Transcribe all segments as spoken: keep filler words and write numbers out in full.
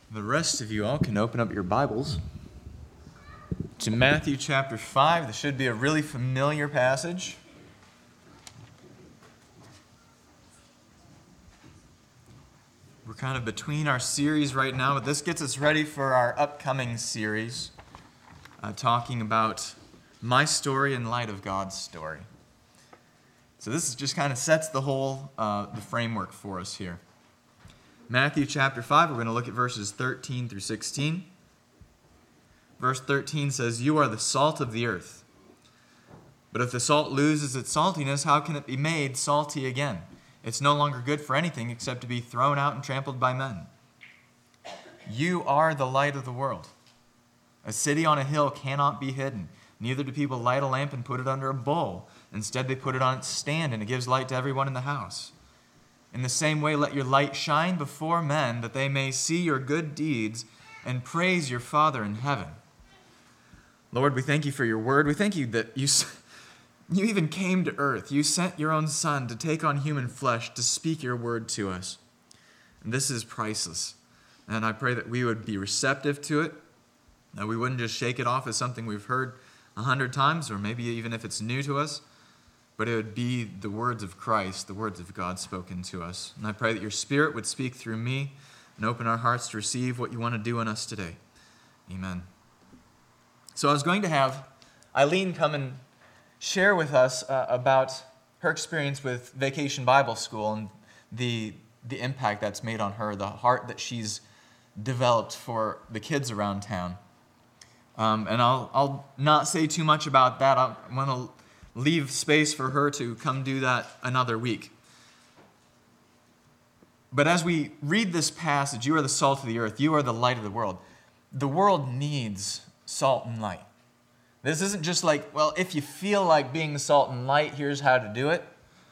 The rest of you all can open up your Bibles to Matthew chapter five. This should be a really familiar passage. We're kind of between our series right now, but this gets us ready for our upcoming series, uh, talking about my story in light of God's story. So this just kind of sets the whole uh, the framework for us here. Matthew chapter five, we're going to look at verses thirteen through sixteen. Verse thirteen says, "You are the salt of the earth. But if the salt loses its saltiness, how can it be made salty again? It's no longer good for anything except to be thrown out and trampled by men. You are the light of the world. A city on a hill cannot be hidden. Neither do people light a lamp and put it under a bowl. Instead, they put it on its stand, and it gives light to everyone in the house. In the same way, let your light shine before men, that they may see your good deeds and praise your Father in heaven." Lord, we thank you for your word. We thank you that you, you even came to earth. You sent your own Son to take on human flesh, to speak your word to us. And this is priceless. And I pray that we would be receptive to it, that we wouldn't just shake it off as something we've heard a hundred times, or maybe even if it's new to us, but it would be the words of Christ, the words of God spoken to us. And I pray that your Spirit would speak through me and open our hearts to receive what you want to do in us today. Amen. So I was going to have Eileen come and share with us uh, about her experience with Vacation Bible School and the, the impact that's made on her, the heart that she's developed for the kids around town. Um, and I'll, I'll not say too much about that. I want to leave space for her to come do that another week. But as we read this passage, you are the salt of the earth, you are the light of the world. The world needs salt and light. This isn't just like, well, if you feel like being the salt and light, here's how to do it.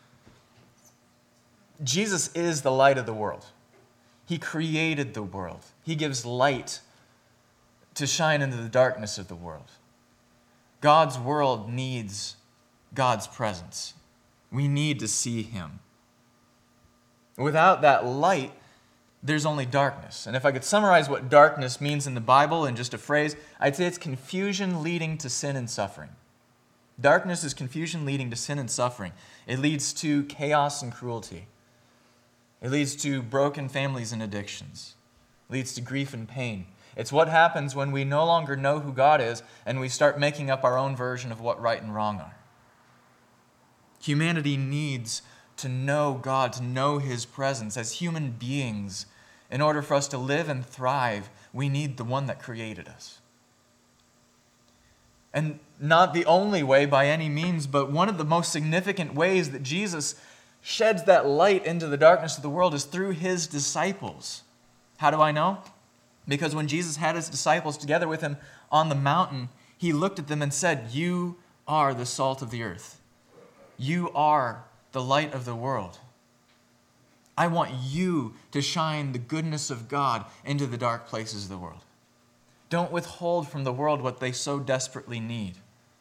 Jesus is the light of the world. He created the world. He gives light to shine into the darkness of the world. God's world needs God's presence. We need to see him. Without that light, there's only darkness. And if I could summarize what darkness means in the Bible in just a phrase, I'd say it's confusion leading to sin and suffering. Darkness is confusion leading to sin and suffering. It leads to chaos and cruelty. It leads to broken families and addictions. It leads to grief and pain. It's what happens when we no longer know who God is and we start making up our own version of what right and wrong are. Humanity needs to know God, to know his presence. As human beings, in order for us to live and thrive, we need the one that created us. And not the only way by any means, but one of the most significant ways that Jesus sheds that light into the darkness of the world is through his disciples. How do I know? Because when Jesus had his disciples together with him on the mountain, he looked at them and said, "You are the salt of the earth. You are the light of the world. I want you to shine the goodness of God into the dark places of the world. Don't withhold from the world what they so desperately need."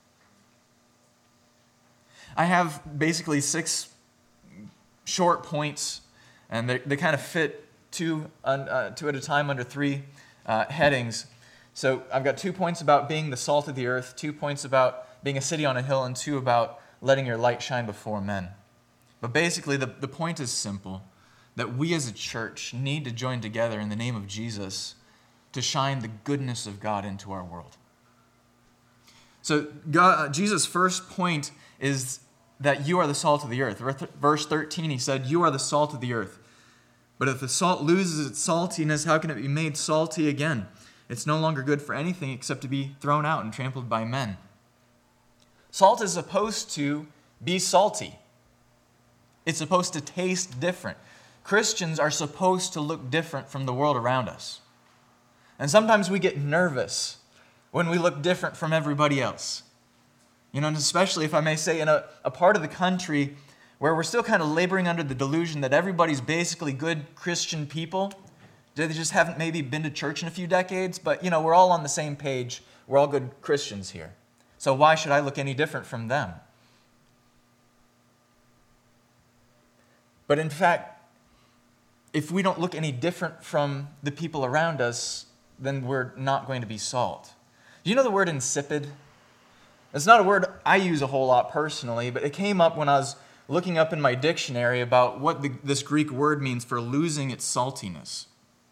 I have basically six short points, and they, they kind of fit two, uh, two at a time under three uh, headings. So I've got two points about being the salt of the earth, two points about being a city on a hill, and two about letting your light shine before men. But basically, the, the point is simple, that we as a church need to join together in the name of Jesus to shine the goodness of God into our world. So God, Jesus' first point is that you are the salt of the earth. Verse thirteen, he said, "You are the salt of the earth. But if the salt loses its saltiness, how can it be made salty again? It's no longer good for anything except to be thrown out and trampled by men." Salt is supposed to be salty. It's supposed to taste different. Christians are supposed to look different from the world around us. And sometimes we get nervous when we look different from everybody else. You know, and especially if I may say in a, a part of the country where we're still kind of laboring under the delusion that everybody's basically good Christian people. They just haven't maybe been to church in a few decades, but, you know, we're all on the same page. We're all good Christians here. So why should I look any different from them? But in fact, if we don't look any different from the people around us, then we're not going to be salt. Do you know the word insipid? It's not a word I use a whole lot personally, but it came up when I was looking up in my dictionary about what the, this Greek word means for losing its saltiness.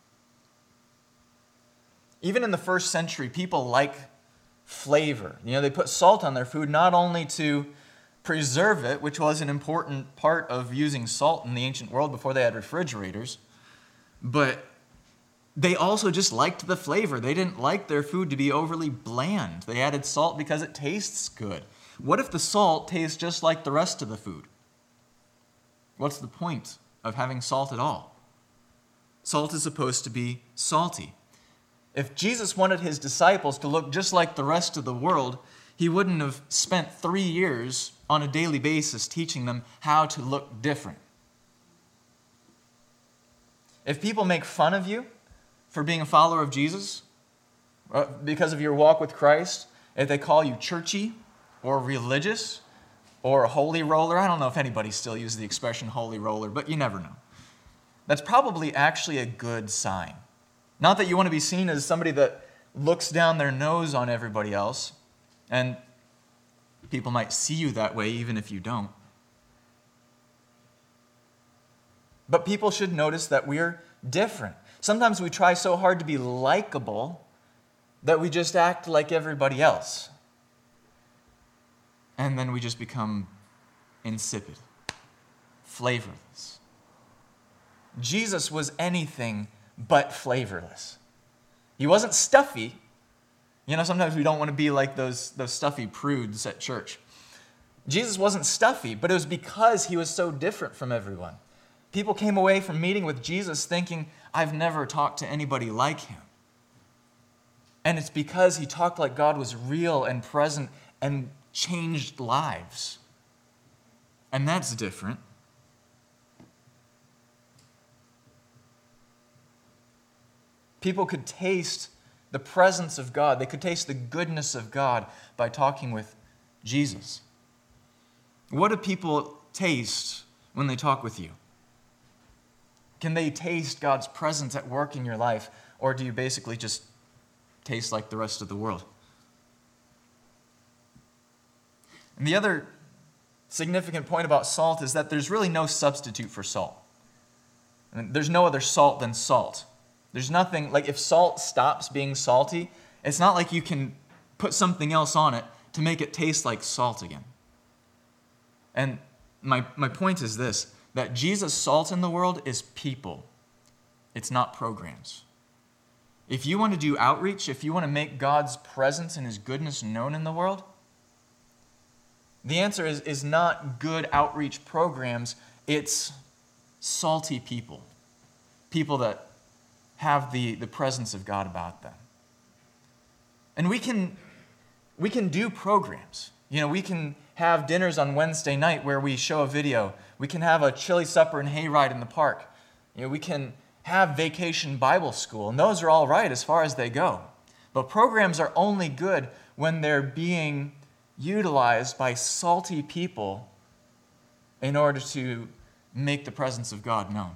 Even in the first century, people like flavor. You know, they put salt on their food not only to preserve it, which was an important part of using salt in the ancient world before they had refrigerators, but they also just liked the flavor. They didn't like their food to be overly bland. They added salt because it tastes good. What if the salt tastes just like the rest of the food? What's the point of having salt at all? Salt is supposed to be salty. If Jesus wanted his disciples to look just like the rest of the world, he wouldn't have spent three years on a daily basis teaching them how to look different. If people make fun of you for being a follower of Jesus, because of your walk with Christ, if they call you churchy or religious or a holy roller, I don't know if anybody still uses the expression holy roller, but you never know. That's probably actually a good sign. Not that you want to be seen as somebody that looks down their nose on everybody else, and people might see you that way even if you don't. But people should notice that we're different. Sometimes we try so hard to be likable that we just act like everybody else. And then we just become insipid, flavorless. Jesus was anything but flavorless. He wasn't stuffy. You know, sometimes we don't want to be like those, those stuffy prudes at church. Jesus wasn't stuffy, but it was because he was so different from everyone. People came away from meeting with Jesus thinking, I've never talked to anybody like him. And it's because he talked like God was real and present and changed lives. And that's different. People could taste the presence of God. They could taste the goodness of God by talking with Jesus. What do people taste when they talk with you? Can they taste God's presence at work in your life, or do you basically just taste like the rest of the world? And the other significant point about salt is that there's really no substitute for salt. And there's no other salt than salt. There's nothing, like if salt stops being salty, it's not like you can put something else on it to make it taste like salt again. And my, my point is this, that Jesus' salt in the world is people. It's not programs. If you want to do outreach, if you want to make God's presence and his goodness known in the world, the answer is, is not good outreach programs, it's salty people. People that have the, the presence of God about them. And we can, we can do programs. You know, we can have dinners on Wednesday night where we show a video. We can have a chili supper and hayride in the park. You know, we can have vacation Bible school, and those are all right as far as they go. But programs are only good when they're being utilized by salty people in order to make the presence of God known.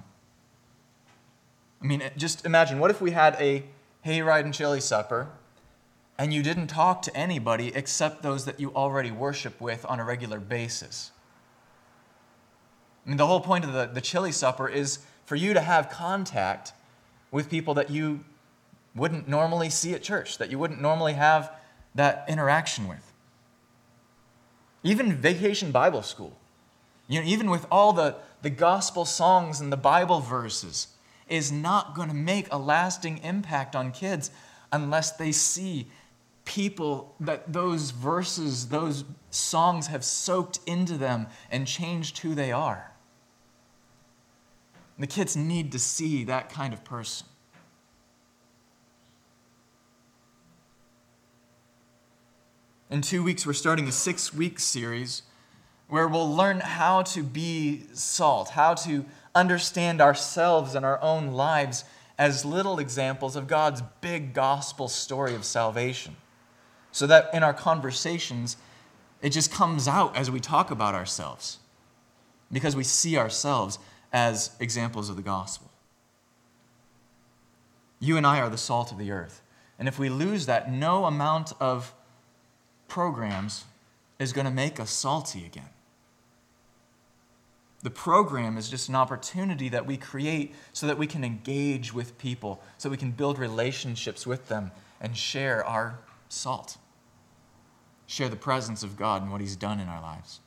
I mean, just imagine, what if we had a hayride and chili supper and you didn't talk to anybody except those that you already worship with on a regular basis? I mean, the whole point of the, the chili supper is for you to have contact with people that you wouldn't normally see at church, that you wouldn't normally have that interaction with. Even Vacation Bible School, you know, even with all the, the gospel songs and the Bible verses, is not going to make a lasting impact on kids unless they see people that those verses, those songs have soaked into them and changed who they are. The kids need to see that kind of person. In two weeks, we're starting a six-week series where we'll learn how to be salt, how to understand ourselves and our own lives as little examples of God's big gospel story of salvation. So that in our conversations, it just comes out as we talk about ourselves, because we see ourselves as examples of the gospel. You and I are the salt of the earth. And if we lose that, no amount of programs is going to make us salty again. The program is just an opportunity that we create so that we can engage with people, so we can build relationships with them and share our salt. Share the presence of God and what He's done in our lives.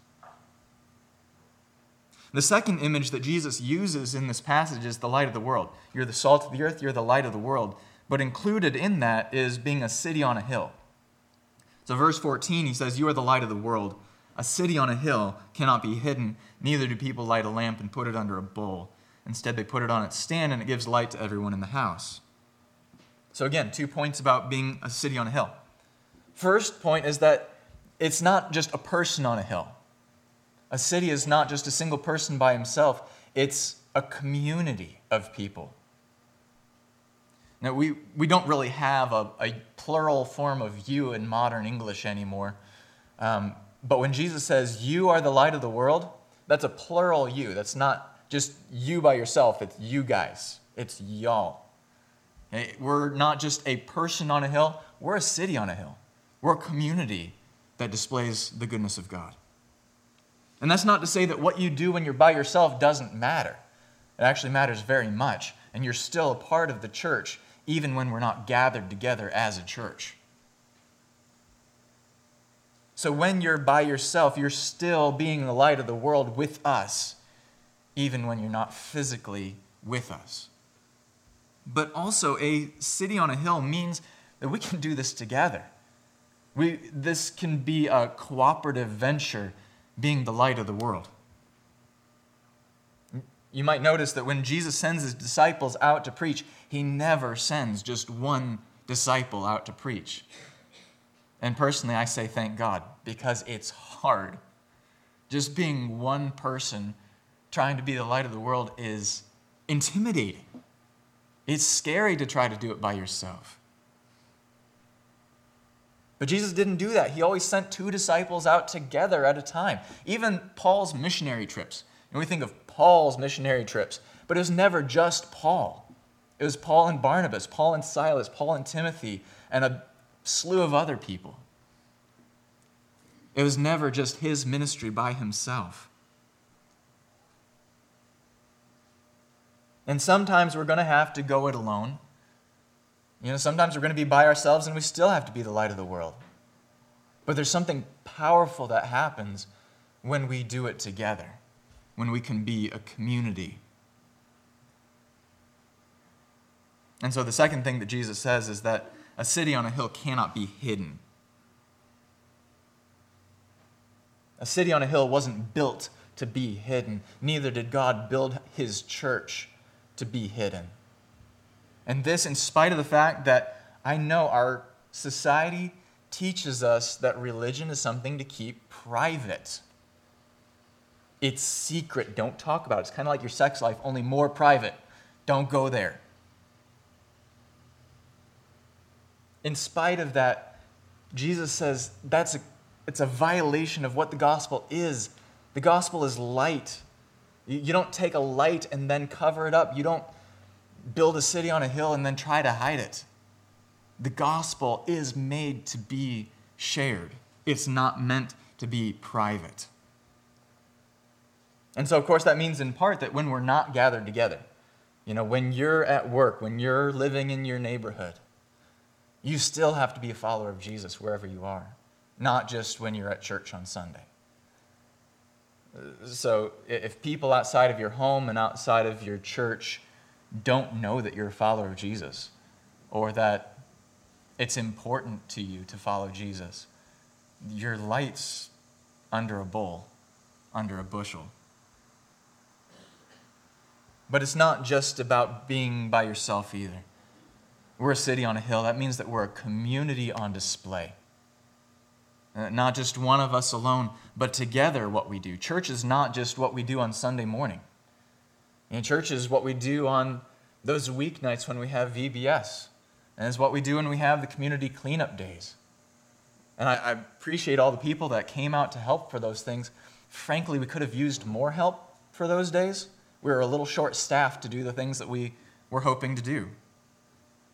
The second image that Jesus uses in this passage is the light of the world. You're the salt of the earth, you're the light of the world. But included in that is being a city on a hill. So verse fourteen, he says, "You are the light of the world. A city on a hill cannot be hidden, neither do people light a lamp and put it under a bowl. Instead, they put it on its stand, and it gives light to everyone in the house." So again, two points about being a city on a hill. First point is that it's not just a person on a hill. A city is not just a single person by himself. It's a community of people. Now, we, we don't really have a, a plural form of you in modern English anymore. Um, But when Jesus says, "You are the light of the world," that's a plural you. That's not just you by yourself. It's you guys. It's y'all. We're not just a person on a hill. We're a city on a hill. We're a community that displays the goodness of God. And that's not to say that what you do when you're by yourself doesn't matter. It actually matters very much. And you're still a part of the church, even when we're not gathered together as a church. So when you're by yourself, you're still being the light of the world with us, even when you're not physically with us. But also, a city on a hill means that we can do this together. We, this can be a cooperative venture, being the light of the world. You might notice that when Jesus sends his disciples out to preach, he never sends just one disciple out to preach. And personally, I say thank God, because it's hard. Just being one person trying to be the light of the world is intimidating. It's scary to try to do it by yourself. But Jesus didn't do that. He always sent two disciples out together at a time. Even Paul's missionary trips. And we think of Paul's missionary trips, but it was never just Paul. It was Paul and Barnabas, Paul and Silas, Paul and Timothy, and a slew of other people. It was never just his ministry by himself. And sometimes we're going to have to go it alone. You know, sometimes we're going to be by ourselves and we still have to be the light of the world. But there's something powerful that happens when we do it together, when we can be a community. And so the second thing that Jesus says is that a city on a hill cannot be hidden. A city on a hill wasn't built to be hidden. Neither did God build his church to be hidden. And this in spite of the fact that I know our society teaches us that religion is something to keep private. It's secret. Don't talk about it. It's kind of like your sex life, only more private. Don't go there. In spite of that, Jesus says that's a, it's a violation of what the gospel is. The gospel is light. You don't take a light and then cover it up. You don't build a city on a hill and then try to hide it. The gospel is made to be shared. It's not meant to be private. And so, of course, that means in part that when we're not gathered together, you know, when you're at work, when you're living in your neighborhood, you still have to be a follower of Jesus wherever you are, not just when you're at church on Sunday. So if people outside of your home and outside of your church don't know that you're a follower of Jesus, or that it's important to you to follow Jesus, your light's under a bowl, under a bushel. But it's not just about being by yourself either. We're a city on a hill. That means that we're a community on display. Uh, not just one of us alone, but together what we do. Church is not just what we do on Sunday morning. And church is what we do on those weeknights when we have V B S. And it's what we do when we have the community cleanup days. And I, I appreciate all the people that came out to help for those things. Frankly, we could have used more help for those days. We were a little short-staffed to do the things that we were hoping to do.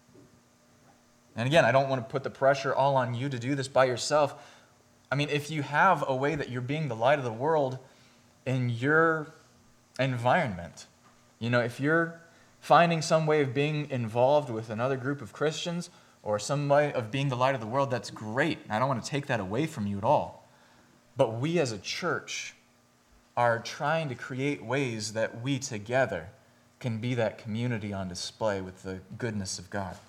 And again, I don't want to put the pressure all on you to do this by yourself. I mean, if you have a way that you're being the light of the world in your environment, you know, if you're finding some way of being involved with another group of Christians or some way of being the light of the world, that's great. I don't want to take that away from you at all. But we as a church are trying to create ways that we together can be that community on display with the goodness of God.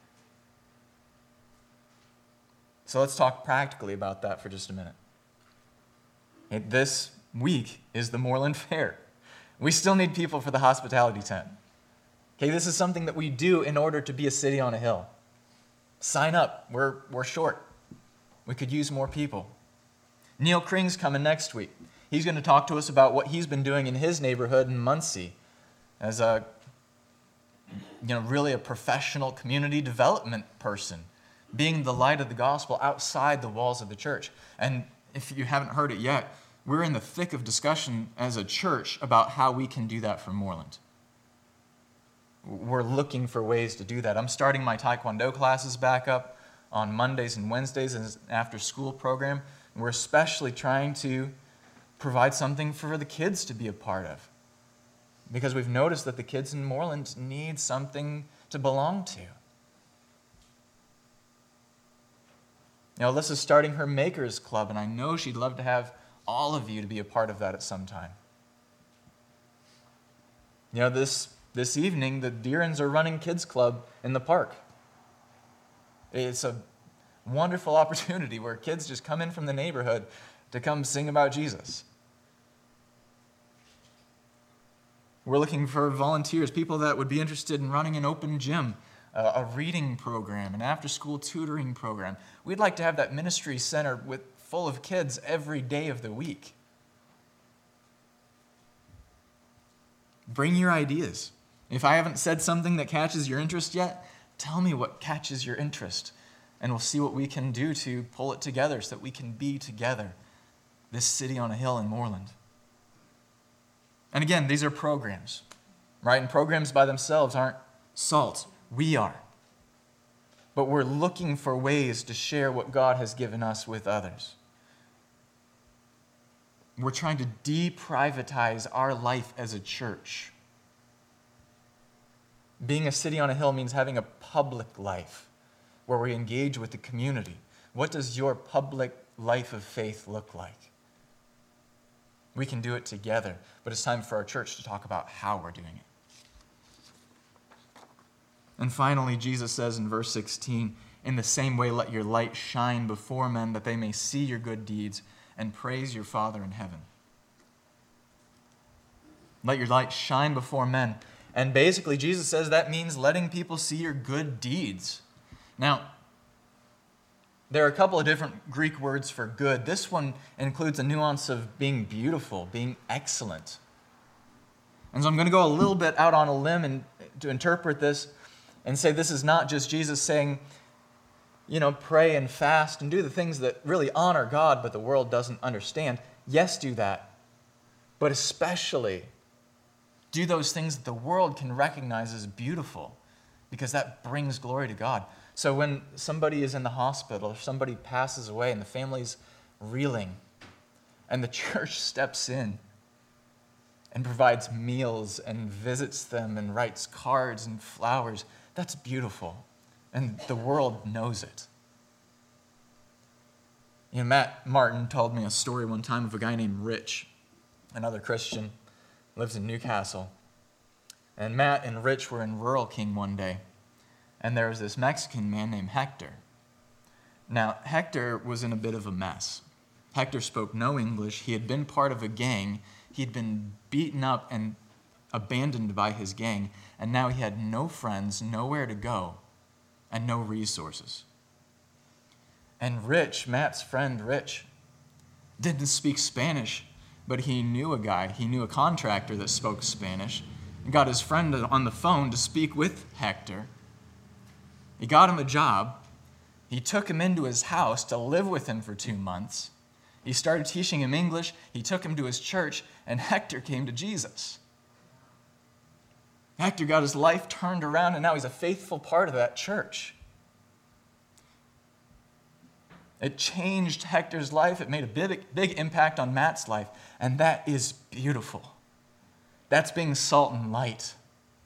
So let's talk practically about that for just a minute. Okay, this week is the Moreland Fair. We still need people for the hospitality tent. Okay, this is something that we do in order to be a city on a hill. Sign up. We're, we're short. We could use more people. Neil Kring's coming next week. He's going to talk to us about what he's been doing in his neighborhood in Muncie as a, you know, really a professional community development person, being the light of the gospel outside the walls of the church. And if you haven't heard it yet, we're in the thick of discussion as a church about how we can do that for Moreland. We're looking for ways to do that. I'm starting my Taekwondo classes back up on Mondays and Wednesdays as an after-school program. We're especially trying to provide something for the kids to be a part of, because we've noticed that the kids in Moreland need something to belong to. Now, Alyssa's starting her Makers Club, and I know she'd love to have all of you to be a part of that at some time. You know, this, this evening, the Deerens are running Kids Club in the park. It's a wonderful opportunity where kids just come in from the neighborhood to come sing about Jesus. We're looking for volunteers, people that would be interested in running an open gym, a reading program, an after-school tutoring program. We'd like to have that ministry center with full of kids every day of the week. Bring your ideas. If I haven't said something that catches your interest yet, tell me what catches your interest, and we'll see what we can do to pull it together so that we can be together, this city on a hill in Moreland. And again, these are programs, right? And programs by themselves aren't salt. We are. But we're looking for ways to share what God has given us with others. We're trying to deprivatize our life as a church. Being a city on a hill means having a public life where we engage with the community. What does your public life of faith look like? We can do it together, but it's time for our church to talk about how we're doing it. And finally, Jesus says in verse sixteen, "In the same way, let your light shine before men, that they may see your good deeds and praise your Father in heaven." Let your light shine before men. And basically, Jesus says that means letting people see your good deeds. Now, there are a couple of different Greek words for good. This one includes a nuance of being beautiful, being excellent. And so I'm going to go a little bit out on a limb and to interpret this and say this is not just Jesus saying, you know, pray and fast and do the things that really honor God, but the world doesn't understand. Yes, do that. But especially do those things that the world can recognize as beautiful, because that brings glory to God. So when somebody is in the hospital or somebody passes away and the family's reeling and the church steps in and provides meals and visits them and writes cards and flowers, that's beautiful. And the world knows it. You know, Matt Martin told me a story one time of a guy named Rich, another Christian, lives in Newcastle. And Matt and Rich were in Rural King one day, and there was this Mexican man named Hector. Now, Hector was in a bit of a mess. Hector spoke no English. He had been part of a gang. He'd been beaten up and abandoned by his gang, and now he had no friends, nowhere to go, and no resources. And Rich, Matt's friend Rich, didn't speak Spanish, but he knew a guy, he knew a contractor that spoke Spanish, and got his friend on the phone to speak with Hector. He got him a job. He took him into his house to live with him for two months. He started teaching him English. He took him to his church, and Hector came to Jesus. Hector got his life turned around, and now he's a faithful part of that church. It changed Hector's life. It made a big, big impact on Matt's life. And that is beautiful. That's being salt and light.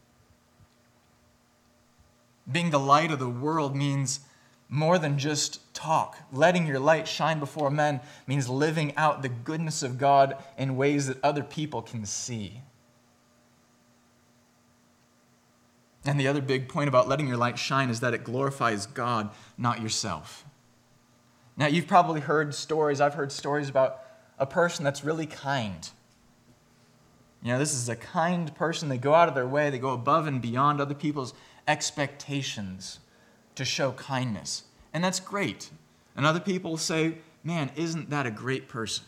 Being the light of the world means more than just talk. Letting your light shine before men means living out the goodness of God in ways that other people can see. And the other big point about letting your light shine is that it glorifies God, not yourself. Now, you've probably heard stories, I've heard stories about a person that's really kind. You know, this is a kind person. They go out of their way, they go above and beyond other people's expectations to show kindness. And that's great. And other people say, man, isn't that a great person?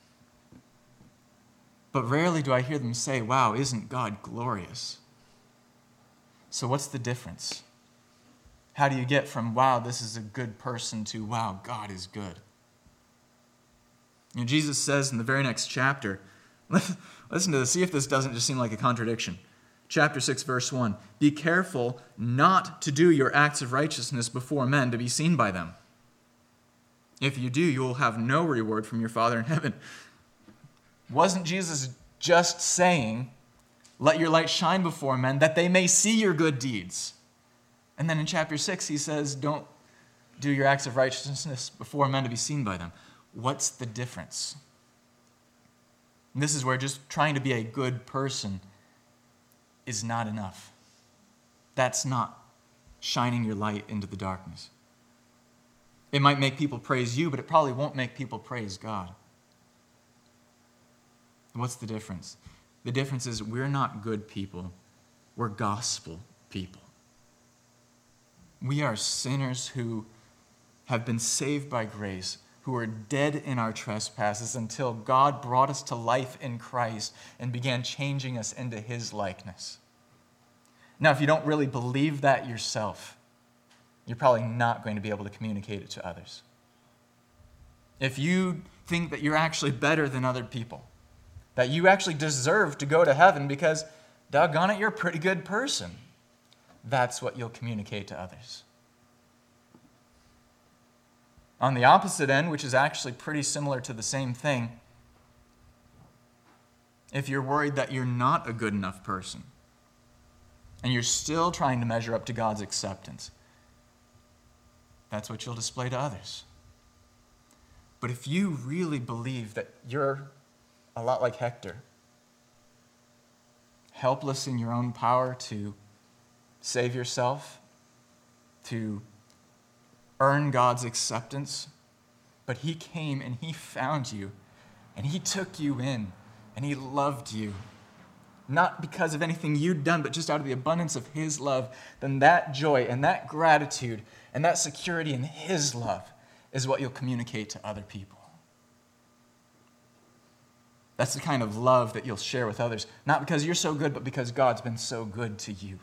But rarely do I hear them say, wow, isn't God glorious? So what's the difference? How do you get from, wow, this is a good person, to, wow, God is good? You know, Jesus says in the very next chapter, listen to this, see if this doesn't just seem like a contradiction. Chapter six, verse one, be careful not to do your acts of righteousness before men to be seen by them. If you do, you will have no reward from your Father in heaven. Wasn't Jesus just saying, let your light shine before men that they may see your good deeds? And then in chapter six, he says, don't do your acts of righteousness before men to be seen by them. What's the difference? And this is where just trying to be a good person is not enough. That's not shining your light into the darkness. It might make people praise you, but it probably won't make people praise God. What's the difference? The difference is we're not good people. We're gospel people. We are sinners who have been saved by grace, who are dead in our trespasses until God brought us to life in Christ and began changing us into his likeness. Now, if you don't really believe that yourself, you're probably not going to be able to communicate it to others. If you think that you're actually better than other people, that you actually deserve to go to heaven because, doggone it, you're a pretty good person, that's what you'll communicate to others. On the opposite end, which is actually pretty similar to the same thing, if you're worried that you're not a good enough person and you're still trying to measure up to God's acceptance, that's what you'll display to others. But if you really believe that you're a lot like Hector, helpless in your own power to save yourself, to earn God's acceptance, but he came and he found you, and he took you in, and he loved you, not because of anything you'd done, but just out of the abundance of his love, then that joy and that gratitude and that security in his love is what you'll communicate to other people. That's the kind of love that you'll share with others, not because you're so good, but because God's been so good to you.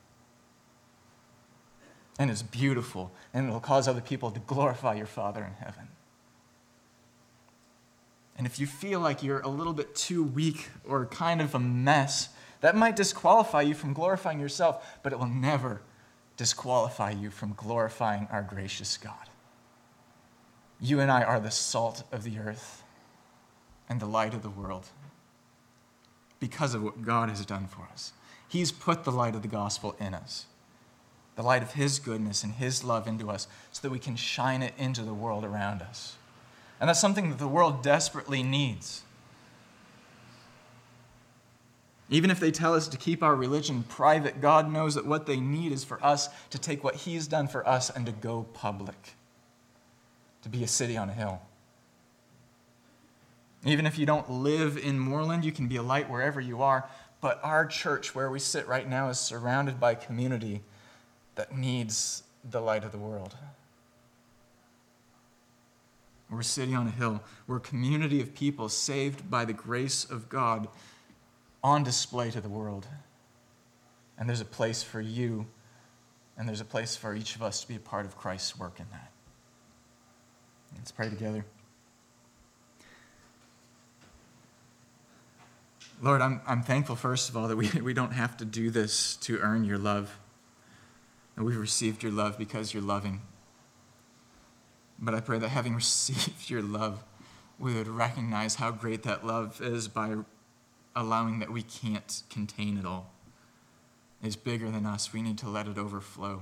And it's beautiful, and it'll cause other people to glorify your Father in heaven. And if you feel like you're a little bit too weak or kind of a mess, that might disqualify you from glorifying yourself, but it will never disqualify you from glorifying our gracious God. You and I are the salt of the earth and the light of the world because of what God has done for us. He's put the light of the gospel in us, the light of his goodness and his love into us, so that we can shine it into the world around us. And that's something that the world desperately needs. Even if they tell us to keep our religion private, God knows that what they need is for us to take what he's done for us and to go public, to be a city on a hill. Even if you don't live in Moreland, you can be a light wherever you are, but our church, where we sit right now, is surrounded by community that needs the light of the world. We're a city on a hill. We're a community of people saved by the grace of God on display to the world. And there's a place for you, and there's a place for each of us to be a part of Christ's work in that. Let's pray together. Lord, I'm, I'm thankful, first of all, that we, we don't have to do this to earn your love. And we've received your love because you're loving. But I pray that having received your love, we would recognize how great that love is by allowing that we can't contain it all. It's bigger than us. We need to let it overflow.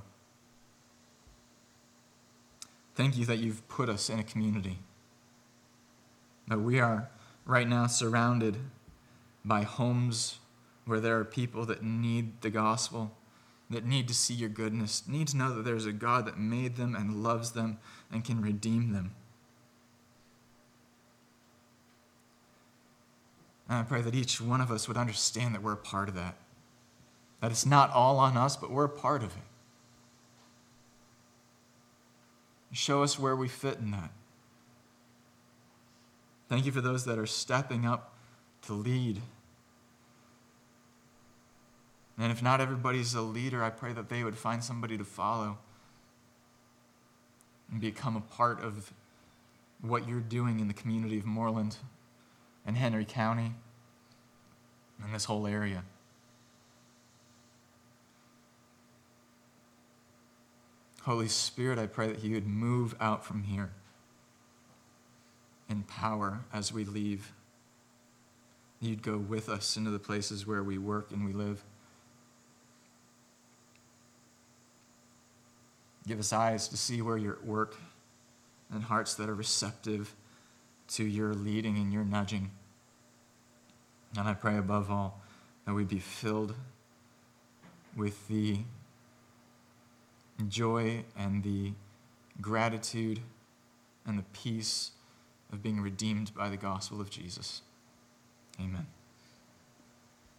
Thank you that you've put us in a community. That we are right now surrounded by homes where there are people that need the gospel, that need to see your goodness, need to know that there's a God that made them and loves them and can redeem them. And I pray that each one of us would understand that we're a part of that. That it's not all on us, but we're a part of it. Show us where we fit in that. Thank you for those that are stepping up to lead. And if not everybody's a leader, I pray that they would find somebody to follow and become a part of what you're doing in the community of Moreland and Henry County and this whole area. Holy Spirit, I pray that you would move out from here in power as we leave. You'd go with us into the places where we work and we live. Give us eyes to see where you're at work and hearts that are receptive to your leading and your nudging. And I pray above all that we be filled with the joy and the gratitude and the peace of being redeemed by the gospel of Jesus. Amen.